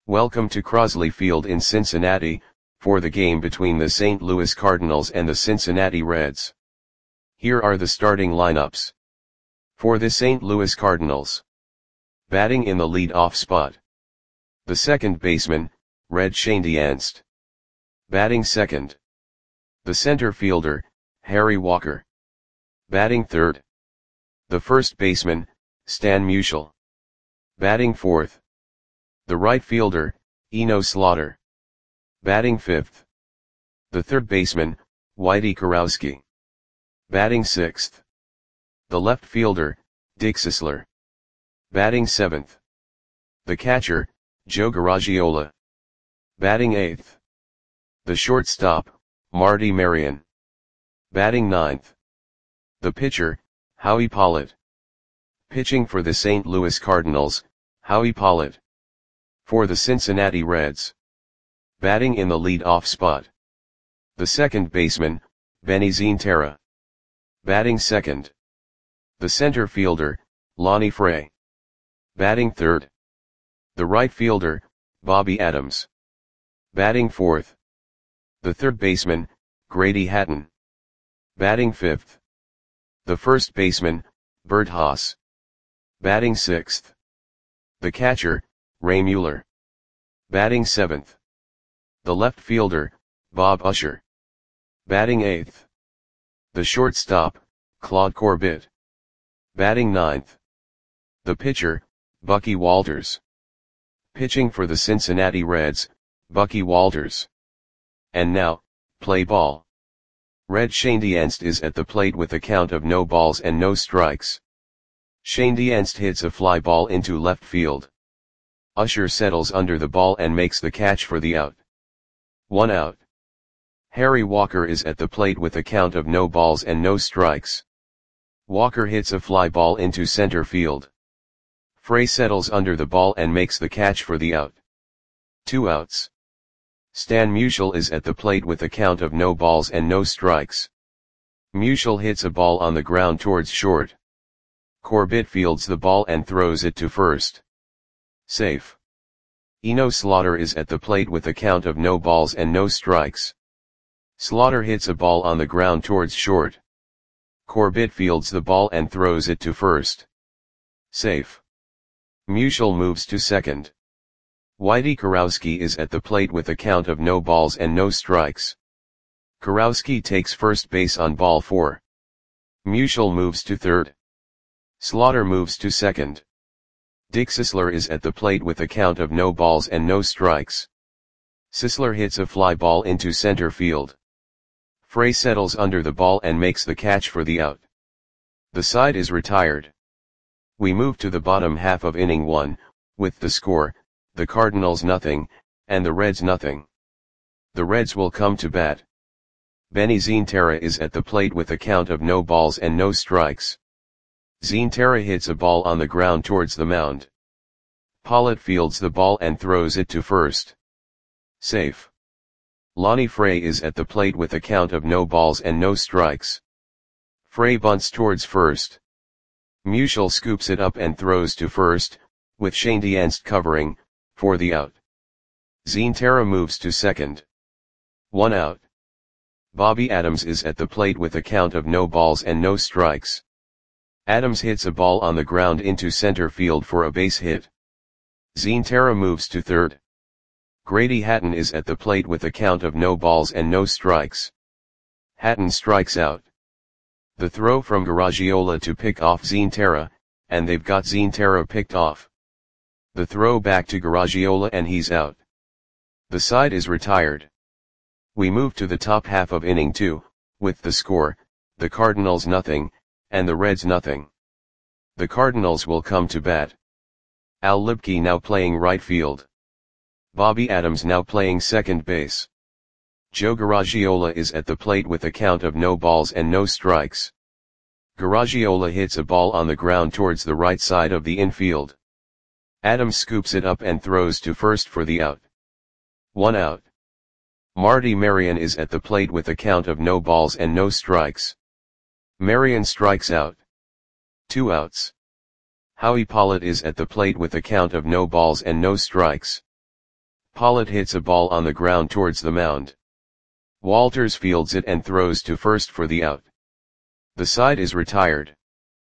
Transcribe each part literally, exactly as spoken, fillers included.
Welcome to Crosley Field in Cincinnati, for the game between the Saint Louis Cardinals and the Cincinnati Reds. Here are the starting lineups. For the Saint Louis Cardinals. Batting in the lead-off spot. The second baseman, Red Schoendienst. Batting second. The center fielder, Harry Walker. Batting third. The first baseman, Stan Musial. Batting fourth. The right fielder, Eno Slaughter. Batting fifth. The third baseman, Whitey Kurowski. Batting sixth. The left fielder, Dick Sisler. Batting seventh. The catcher, Joe Garagiola. Batting eighth. The shortstop, Marty Marion. Batting ninth. The pitcher, Howie Pollitt. Pitching for the Saint Louis Cardinals, Howie Pollitt. For the Cincinnati Reds. Batting in the lead-off spot. The second baseman, Benny Zientara. Batting second. The center fielder, Lonnie Frey. Batting third. The right fielder, Bobby Adams. Batting fourth. The third baseman, Grady Hatton. Batting fifth. The first baseman, Bert Haas. Batting sixth. The catcher, Ray Mueller. Batting seventh. The left fielder, Bob Usher. Batting eighth. The shortstop, Claude Corbett. Batting ninth. The pitcher, Bucky Walters. Pitching for the Cincinnati Reds, Bucky Walters. And now, play ball. Red Schoendienst is at the plate with a count of no balls and no strikes. Schoendienst hits a fly ball into left field. Usher settles under the ball and makes the catch for the out. One out. Harry Walker is at the plate with a count of no balls and no strikes. Walker hits a fly ball into center field. Frey settles under the ball and makes the catch for the out. Two outs. Stan Musial is at the plate with a count of no balls and no strikes. Musial hits a ball on the ground towards short. Corbett fields the ball and throws it to first. Safe. Eno Slaughter is at the plate with a count of no balls and no strikes. Slaughter hits a ball on the ground towards short. Corbett fields the ball and throws it to first. Safe. Musial moves to second. Whitey Kurowski is at the plate with a count of no balls and no strikes. Kurowski takes first base on ball four. Musial moves to third. Slaughter moves to second. Dick Sisler is at the plate with a count of no balls and no strikes. Sisler hits a fly ball into center field. Frey settles under the ball and makes the catch for the out. The side is retired. We move to the bottom half of inning one, with the score, the Cardinals nothing, and the Reds nothing. The Reds will come to bat. Benny Zientara is at the plate with a count of no balls and no strikes. Zientara hits a ball on the ground towards the mound. Pollitt fields the ball and throws it to first. Safe. Lonnie Frey is at the plate with a count of no balls and no strikes. Frey bunts towards first. Musial scoops it up and throws to first, with Schoendienst covering, for the out. Zientara moves to second. One out. Bobby Adams is at the plate with a count of no balls and no strikes. Adams hits a ball on the ground into center field for a base hit. Zientara moves to third. Grady Hatton is at the plate with a count of no balls and no strikes. Hatton strikes out. The throw from Garagiola to pick off Zientara, and they've got Zientara picked off. The throw back to Garagiola and he's out. The side is retired. We move to the top half of inning two, with the score, the Cardinals nothing, and the Reds nothing. The Cardinals will come to bat. Al Libke now playing right field. Bobby Adams now playing second base. Joe Garagiola is at the plate with a count of no balls and no strikes. Garagiola hits a ball on the ground towards the right side of the infield. Adams scoops it up and throws to first for the out. One out. Marty Marion is at the plate with a count of no balls and no strikes. Marion strikes out. Two outs. Howie Pollitt is at the plate with a count of no balls and no strikes. Pollitt hits a ball on the ground towards the mound. Walters fields it and throws to first for the out. The side is retired.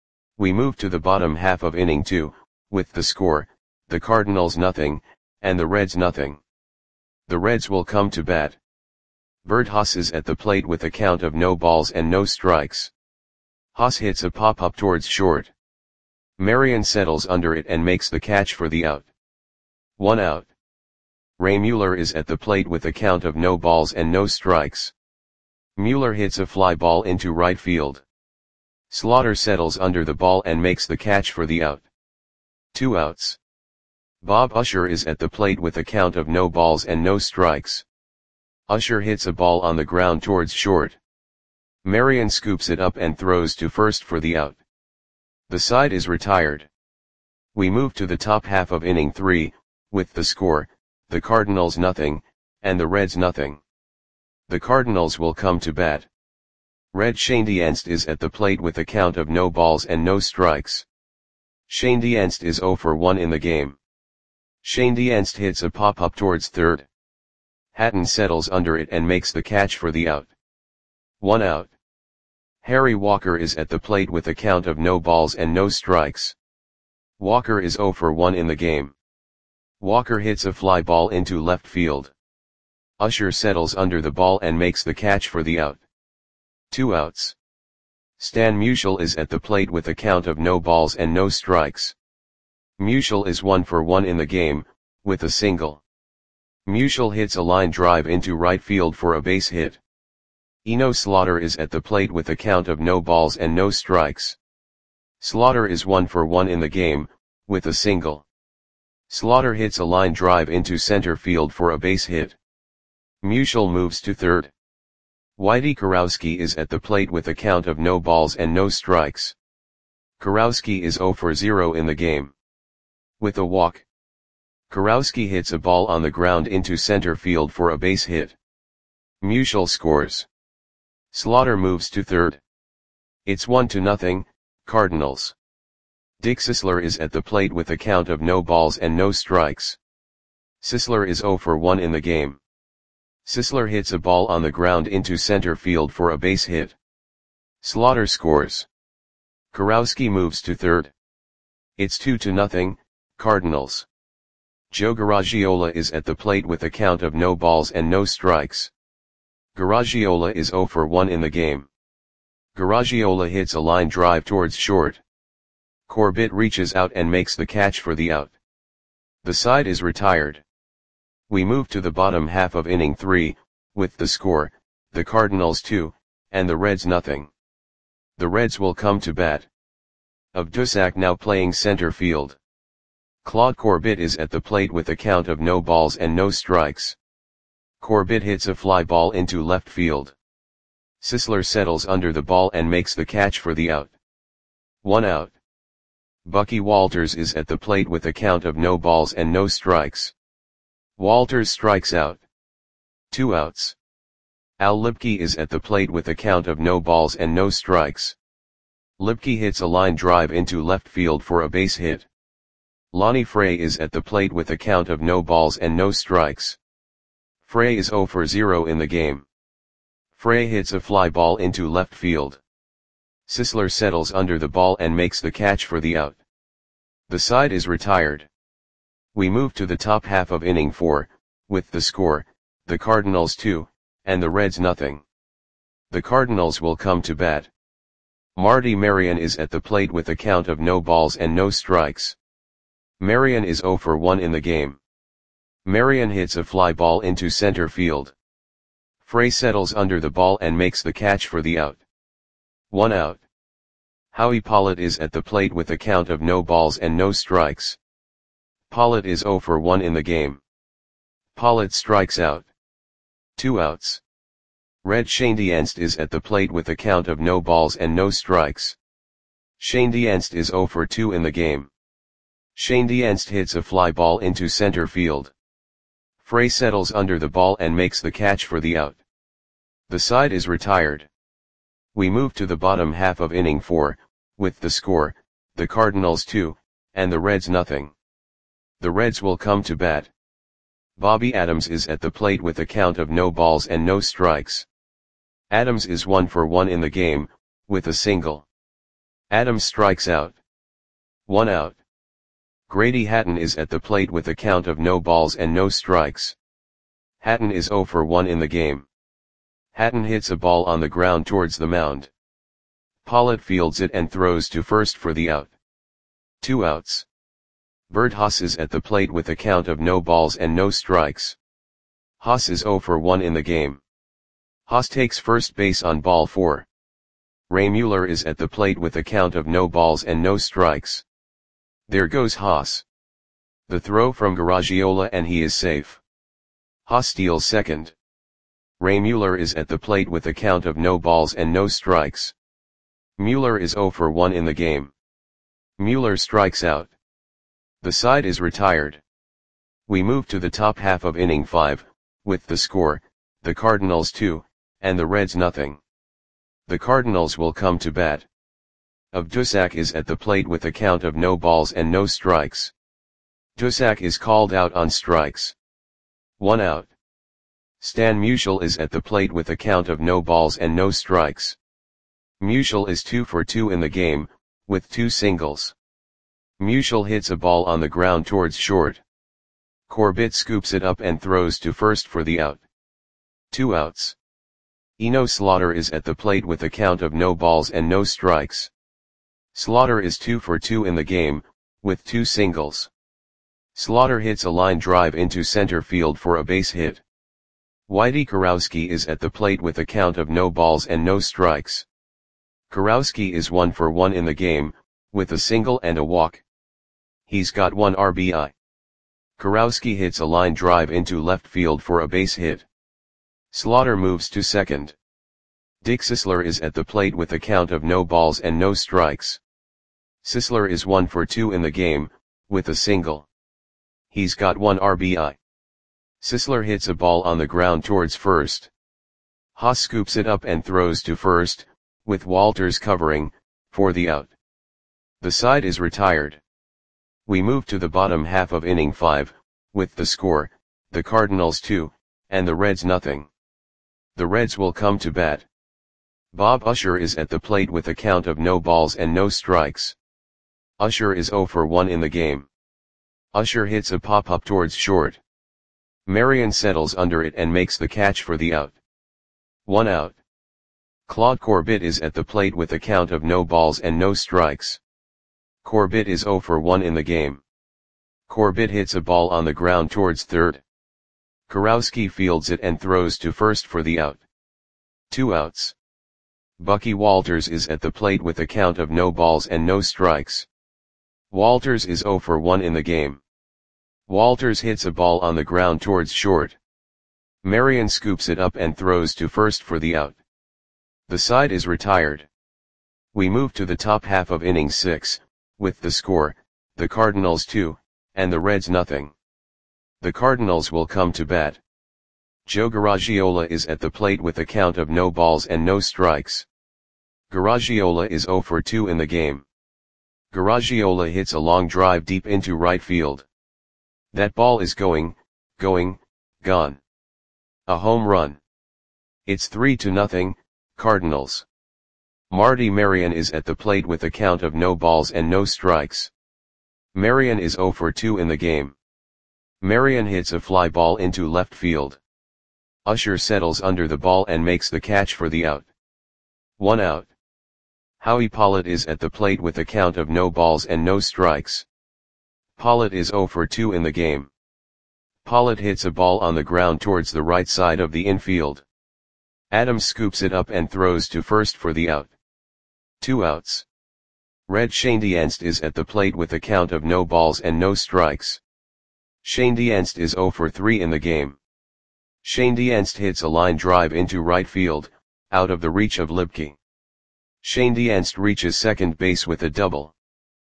We move to the bottom half of inning two, with the score, the Cardinals nothing, and the Reds nothing. The Reds will come to bat. Bert Haas is at the plate with a count of no balls and no strikes. Haas hits a pop-up towards short. Marion settles under it and makes the catch for the out. One out. Ray Mueller is at the plate with a count of no balls and no strikes. Mueller hits a fly ball into right field. Slaughter settles under the ball and makes the catch for the out. Two outs. Bob Usher is at the plate with a count of no balls and no strikes. Usher hits a ball on the ground towards short. Marion scoops it up and throws to first for the out. The side is retired. We move to the top half of inning three, with the score, the Cardinals nothing, and the Reds nothing. The Cardinals will come to bat. Red Schoendienst is at the plate with a count of no balls and no strikes. Schoendienst is zero for one in the game. Schoendienst hits a pop-up towards third. Hatton settles under it and makes the catch for the out. One out. Harry Walker is at the plate with a count of no balls and no strikes. Walker is zero for one in the game. Walker hits a fly ball into left field. Usher settles under the ball and makes the catch for the out. Two outs. Stan Musial is at the plate with a count of no balls and no strikes. Musial is one for one in the game, with a single. Musial hits a line drive into right field for a base hit. Eno Slaughter is at the plate with a count of no balls and no strikes. Slaughter is one for one in the game, with a single. Slaughter hits a line drive into center field for a base hit. Musial moves to third. Whitey Kurowski is at the plate with a count of no balls and no strikes. Kurowski is zero for zero in the game. With a walk. Kurowski hits a ball on the ground into center field for a base hit. Musial scores. Slaughter moves to third. It's one to nothing, Cardinals. Dick Sisler is at the plate with a count of no balls and no strikes. Sisler is zero for one in the game. Sisler hits a ball on the ground into center field for a base hit. Slaughter scores. Kurowski moves to third. It's two to nothing, Cardinals. Joe Garagiola is at the plate with a count of no balls and no strikes. Garagiola is zero for one in the game. Garagiola hits a line drive towards short. Corbett reaches out and makes the catch for the out. The side is retired. We move to the bottom half of inning three, with the score, the Cardinals two, and the Reds nothing. The Reds will come to bat. Abdusak now playing center field. Claude Corbett is at the plate with a count of no balls and no strikes. Corbett hits a fly ball into left field. Sisler settles under the ball and makes the catch for the out. One out. Bucky Walters is at the plate with a count of no balls and no strikes. Walters strikes out. Two outs. Al Lipke is at the plate with a count of no balls and no strikes. Lipke hits a line drive into left field for a base hit. Lonnie Frey is at the plate with a count of no balls and no strikes. Frey is zero for zero in the game. Frey hits a fly ball into left field. Sisler settles under the ball and makes the catch for the out. The side is retired. We move to the top half of inning four, with the score, the Cardinals two, and the Reds nothing. The Cardinals will come to bat. Marty Marion is at the plate with a count of no balls and no strikes. Marion is zero for one in the game. Marion hits a fly ball into center field. Frey settles under the ball and makes the catch for the out. One out. Howie Pollitt is at the plate with a count of no balls and no strikes. Pollitt is zero for one in the game. Pollitt strikes out. Two outs. Red Schoendienst is at the plate with a count of no balls and no strikes. Schoendienst is zero for two in the game. Schoendienst hits a fly ball into center field. Frey settles under the ball and makes the catch for the out. The side is retired. We move to the bottom half of inning four, with the score, the Cardinals two, and the Reds nothing. The Reds will come to bat. Bobby Adams is at the plate with a count of no balls and no strikes. Adams is one for one in the game, with a single. Adams strikes out. One out. Grady Hatton is at the plate with a count of no balls and no strikes. Hatton is zero for one in the game. Hatton hits a ball on the ground towards the mound. Pollitt fields it and throws to first for the out. Two outs. Bert Haas is at the plate with a count of no balls and no strikes. Haas is zero for one in the game. Haas takes first base on ball four. Ray Mueller is at the plate with a count of no balls and no strikes. There goes Haas. The throw from Garagiola and he is safe. Haas steals second. Ray Mueller is at the plate with a count of no balls and no strikes. Mueller is zero for one in the game. Mueller strikes out. The side is retired. We move to the top half of inning five, with the score, the Cardinals two, and the Reds nothing. The Cardinals will come to bat. Dusak is at the plate with a count of no balls and no strikes. Dusak is called out on strikes. One out. Stan Musial is at the plate with a count of no balls and no strikes. Musial is two for two in the game, with two singles. Musial hits a ball on the ground towards short. Corbett scoops it up and throws to first for the out. Two outs. Eno Slaughter is at the plate with a count of no balls and no strikes. Slaughter is two for two in the game, with two singles. Slaughter hits a line drive into center field for a base hit. Whitey Kurowski is at the plate with a count of no balls and no strikes. Kurowski is one for one in the game, with a single and a walk. He's got one R B I. Kurowski hits a line drive into left field for a base hit. Slaughter moves to second. Dick Sisler is at the plate with a count of no balls and no strikes. Sisler is one for two in the game, with a single. He's got one R B I. Sisler hits a ball on the ground towards first. Haas scoops it up and throws to first, with Walters covering, for the out. The side is retired. We move to the bottom half of inning five, with the score, the Cardinals two, and the Reds nothing. The Reds will come to bat. Bob Usher is at the plate with a count of no balls and no strikes. Usher is zero for one in the game. Usher hits a pop-up towards short. Marion settles under it and makes the catch for the out. One out. Claude Corbett is at the plate with a count of no balls and no strikes. Corbett is zero for one in the game. Corbett hits a ball on the ground towards third. Kurowski fields it and throws to first for the out. Two outs. Bucky Walters is at the plate with a count of no balls and no strikes. Walters is zero for one in the game. Walters hits a ball on the ground towards short. Marion scoops it up and throws to first for the out. The side is retired. We move to the top half of inning six, with the score, the Cardinals two, and the Reds nothing. The Cardinals will come to bat. Joe Garagiola is at the plate with a count of no balls and no strikes. Garagiola is zero for two in the game. Garagiola hits a long drive deep into right field. That ball is going, going, gone. A home run. It's three to nothing, Cardinals. Marty Marion is at the plate with a count of no balls and no strikes. Marion is zero for two in the game. Marion hits a fly ball into left field. Usher settles under the ball and makes the catch for the out. One out. Howie Pollitt is at the plate with a count of no balls and no strikes. Pollitt is zero for two in the game. Pollitt hits a ball on the ground towards the right side of the infield. Adams scoops it up and throws to first for the out. Two outs. Red Schoendienst is at the plate with a count of no balls and no strikes. Schoendienst is zero for three in the game. Schoendienst hits a line drive into right field, out of the reach of Lipke. Schoendienst reaches second base with a double.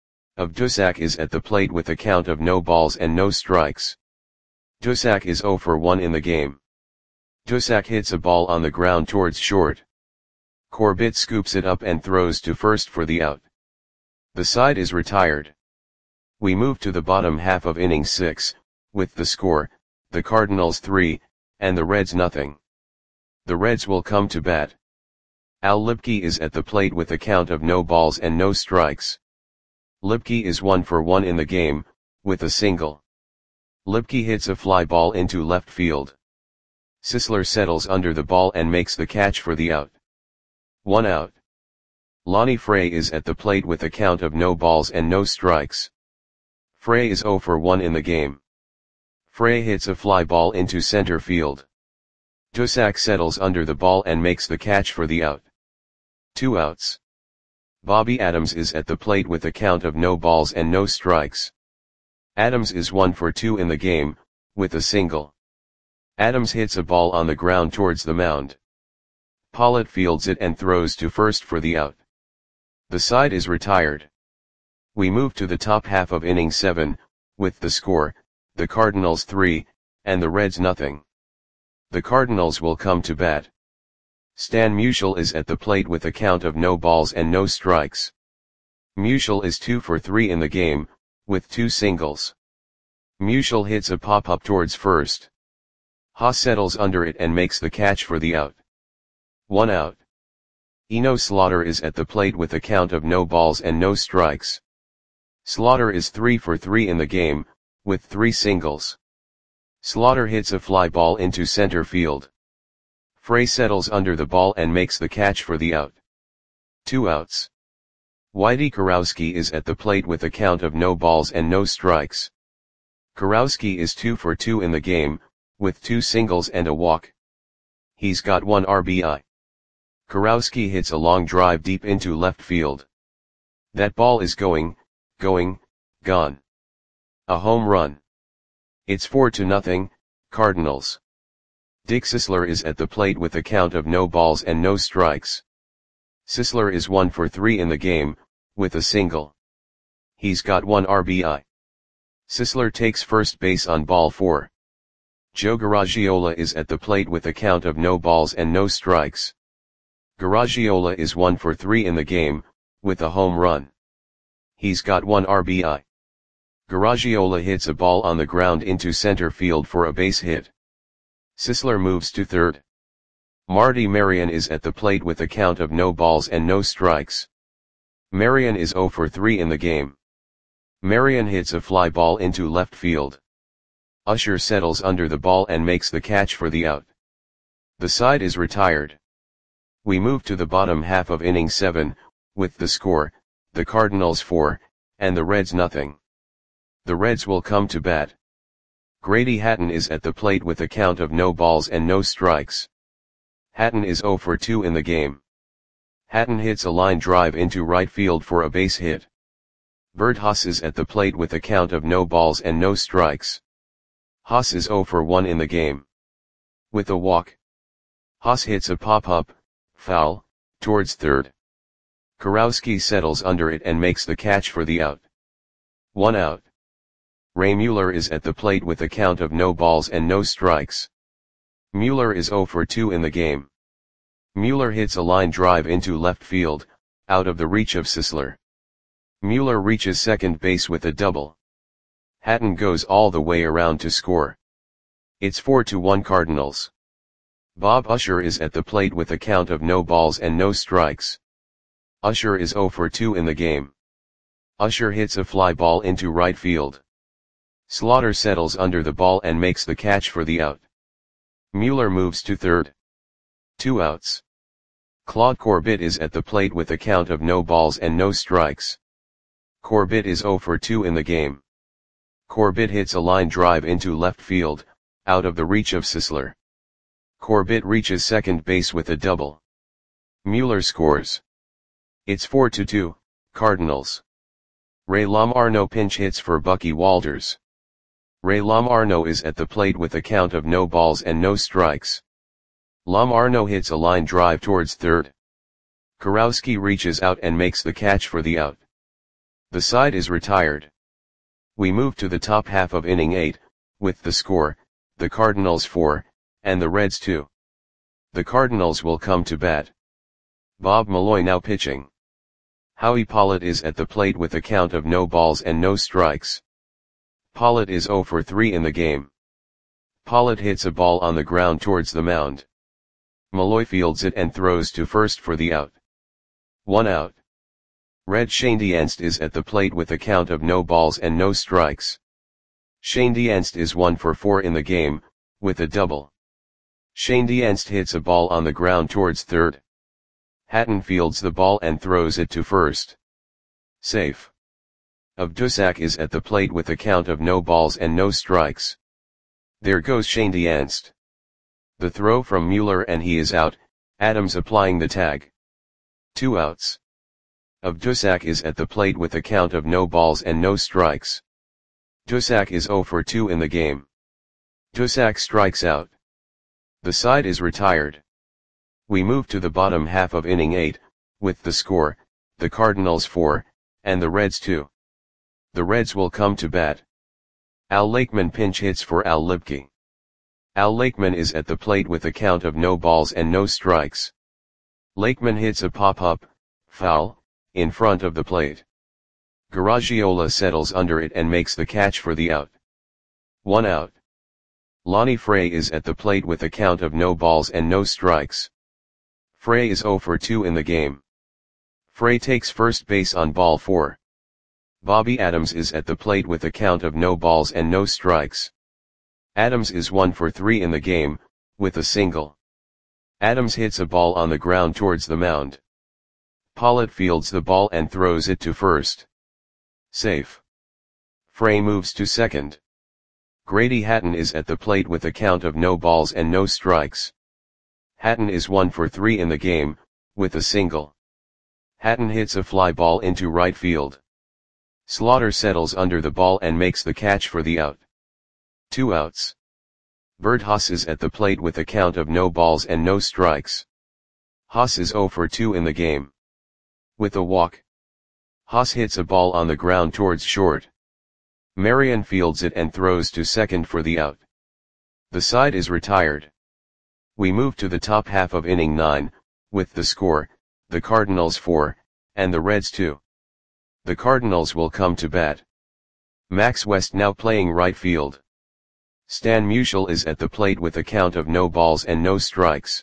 Dusak is at the plate with a count of no balls and no strikes. Dusak is zero for one in the game. Dusak hits a ball on the ground towards short. Corbett scoops it up and throws to first for the out. The side is retired. We move to the bottom half of inning six, with the score, the Cardinals three, and the Reds nothing. The Reds will come to bat. Al Lipke is at the plate with a count of no balls and no strikes. Lipke is one for one in the game, with a single. Lipke hits a fly ball into left field. Sisler settles under the ball and makes the catch for the out. One out. Lonnie Frey is at the plate with a count of no balls and no strikes. Frey is zero for one in the game. Frey hits a fly ball into center field. Dusak settles under the ball and makes the catch for the out. Two outs. Bobby Adams is at the plate with a count of no balls and no strikes. Adams is one for two in the game, with a single. Adams hits a ball on the ground towards the mound. Pollitt fields it and throws to first for the out. The side is retired. We move to the top half of inning seven, with the score, the Cardinals three, and the Reds nothing. The Cardinals will come to bat. Stan Musial is at the plate with a count of no balls and no strikes. Musial is two for three in the game, with two singles. Musial hits a pop-up towards first. Haas settles under it and makes the catch for the out. One out. Eno Slaughter is at the plate with a count of no balls and no strikes. Slaughter is three for three in the game, with three singles. Slaughter hits a fly ball into center field. Frey settles under the ball and makes the catch for the out. Two outs. Whitey Kurowski is at the plate with a count of no balls and no strikes. Kurowski is two for two in the game, with two singles and a walk. He's got one R B I. Kurowski hits a long drive deep into left field. That ball is going, going, gone. A home run. It's four to nothing, Cardinals. Dick Sisler is at the plate with a count of no balls and no strikes. Sisler is one for three in the game, with a single. He's got one R B I. Sisler takes first base on ball four. Joe Garagiola is at the plate with a count of no balls and no strikes. Garagiola is one for three in the game, with a home run. He's got one R B I. Garagiola hits a ball on the ground into center field for a base hit. Sisler moves to third. Marty Marion is at the plate with a count of no balls and no strikes. Marion is zero for three in the game. Marion hits a fly ball into left field. Usher settles under the ball and makes the catch for the out. The side is retired. We move to the bottom half of inning seven, with the score, the Cardinals four, and the Reds nothing. The Reds will come to bat. Grady Hatton is at the plate with a count of no balls and no strikes. Hatton is zero for two in the game. Hatton hits a line drive into right field for a base hit. Bert Haas is at the plate with a count of no balls and no strikes. Haas is zero for one in the game. With a walk. Haas hits a pop-up, foul, towards third. Kurowski settles under it and makes the catch for the out. One out. Ray Mueller is at the plate with a count of no balls and no strikes. Mueller is zero for two in the game. Mueller hits a line drive into left field, out of the reach of Sisler. Mueller reaches second base with a double. Hatton goes all the way around to score. It's four to one Cardinals. Bob Usher is at the plate with a count of no balls and no strikes. Usher is zero for two in the game. Usher hits a fly ball into right field. Slaughter settles under the ball and makes the catch for the out. Mueller moves to third. Two outs. Claude Corbett is at the plate with a count of no balls and no strikes. Corbett is zero for two in the game. Corbett hits a line drive into left field, out of the reach of Sisler. Corbett reaches second base with a double. Mueller scores. It's four to two, Cardinals. Ray Lomarno pinch hits for Bucky Walters. Ray Lomarno is at the plate with a count of no balls and no strikes. Lomarno hits a line drive towards third. Kurowski reaches out and makes the catch for the out. The side is retired. We move to the top half of inning eight, with the score, the Cardinals four, and the Reds two. The Cardinals will come to bat. Bob Malloy now pitching. Howie Pollitt is at the plate with a count of no balls and no strikes. Pollitt is zero for three in the game. Pollitt hits a ball on the ground towards the mound. Malloy fields it and throws to first for the out. One out. Red Schoendienst is at the plate with a count of no balls and no strikes. Schoendienst is one for four in the game, with a double. Schoendienst hits a ball on the ground towards third. Hatton fields the ball and throws it to first. Safe. Of Dusak is at the plate with a count of no balls and no strikes. There goes Schoendienst. The throw from Mueller and he is out, Adams applying the tag. Two outs. Of Dusak is at the plate with a count of no balls and no strikes. Dusak is zero for two in the game. Dusak strikes out. The side is retired. We move to the bottom half of inning eight, with the score, the Cardinals four, and the Reds two. The Reds will come to bat. Al Lakeman pinch hits for Al Lipke. Al Lakeman is at the plate with a count of no balls and no strikes. Lakeman hits a pop-up, foul, in front of the plate. Garagiola settles under it and makes the catch for the out. One out. Lonnie Frey is at the plate with a count of no balls and no strikes. Frey is zero for two in the game. Frey takes first base on ball four. Bobby Adams is at the plate with a count of no balls and no strikes. Adams is one for three in the game, with a single. Adams hits a ball on the ground towards the mound. Pollitt fields the ball and throws it to first. Safe. Frey moves to second. Grady Hatton is at the plate with a count of no balls and no strikes. Hatton is one for three in the game, with a single. Hatton hits a fly ball into right field. Slaughter settles under the ball and makes the catch for the out. Two outs. Bert Haas is at the plate with a count of no balls and no strikes. Haas is zero for two in the game. With a walk. Haas hits a ball on the ground towards short. Marion fields it and throws to second for the out. The side is retired. We move to the top half of inning nine, with the score, the Cardinals four, and the Reds two. The Cardinals will come to bat. Max West now playing right field. Stan Musial is at the plate with a count of no balls and no strikes.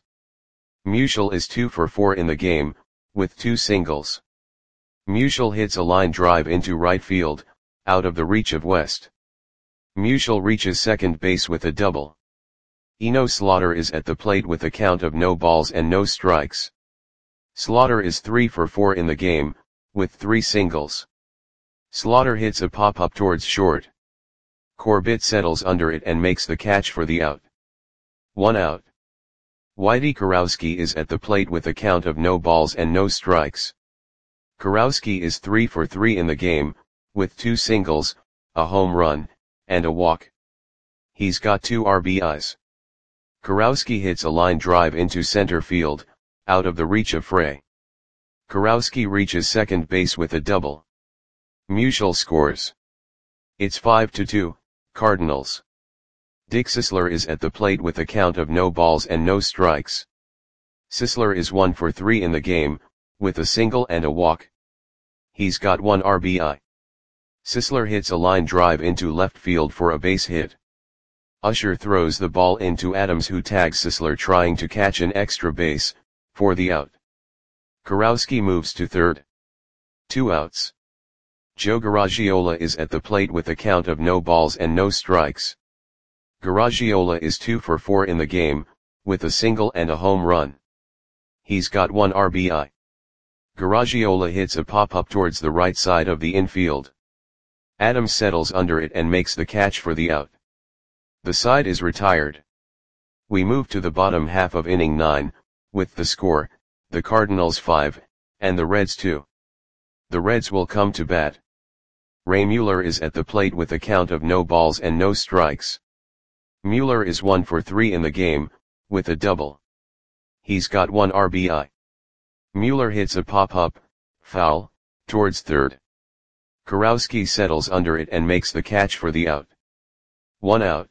Musial is two for four in the game, with two singles. Musial hits a line drive into right field, out of the reach of West. Musial reaches second base with a double. Eno Slaughter is at the plate with a count of no balls and no strikes. Slaughter is three for four in the game, with three singles. Slaughter hits a pop-up towards short. Corbett settles under it and makes the catch for the out. One out. Whitey Kurowski is at the plate with a count of no balls and no strikes. Kurowski is three for three in the game, with two singles, a home run, and a walk. He's got two R B Is. Kurowski hits a line drive into center field, out of the reach of Frey. Kurowski reaches second base with a double. Musial scores. It's five to two, Cardinals. Dick Sisler is at the plate with a count of no balls and no strikes. Sisler is one for three in the game, with a single and a walk. He's got one R B I. Sisler hits a line drive into left field for a base hit. Usher throws the ball into Adams, who tags Sisler trying to catch an extra base, for the out. Kurowski moves to third. Two outs. Joe Garagiola is at the plate with a count of no balls and no strikes. Garagiola is two for four in the game, with a single and a home run. He's got one R B I. Garagiola hits a pop-up towards the right side of the infield. Adams settles under it and makes the catch for the out. The side is retired. We move to the bottom half of inning nine, with the score, the Cardinals five, and the Reds two. The Reds will come to bat. Ray Mueller is at the plate with a count of no balls and no strikes. Mueller is one for three in the game, with a double. He's got one R B I. Mueller hits a pop-up, foul, towards third. Kurowski settles under it and makes the catch for the out. One out.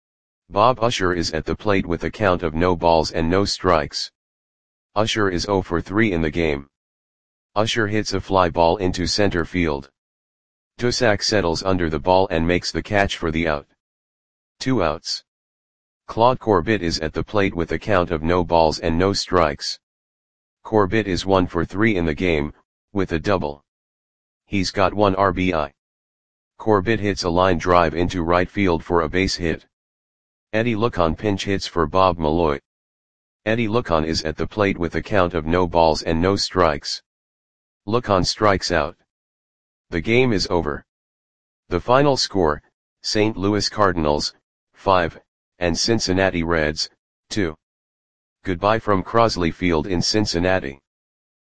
Bob Usher is at the plate with a count of no balls and no strikes. Usher is zero for three in the game. Usher hits a fly ball into center field. Dusak settles under the ball and makes the catch for the out. Two outs. Claude Corbett is at the plate with a count of no balls and no strikes. Corbett is one for three in the game, with a double. He's got one R B I. Corbett hits a line drive into right field for a base hit. Eddie Lucon pinch hits for Bob Malloy. Eddie Lucon is at the plate with a count of no balls and no strikes. Lucon strikes out. The game is over. The final score, Saint Louis Cardinals, five, and Cincinnati Reds, two. Goodbye from Crosley Field in Cincinnati.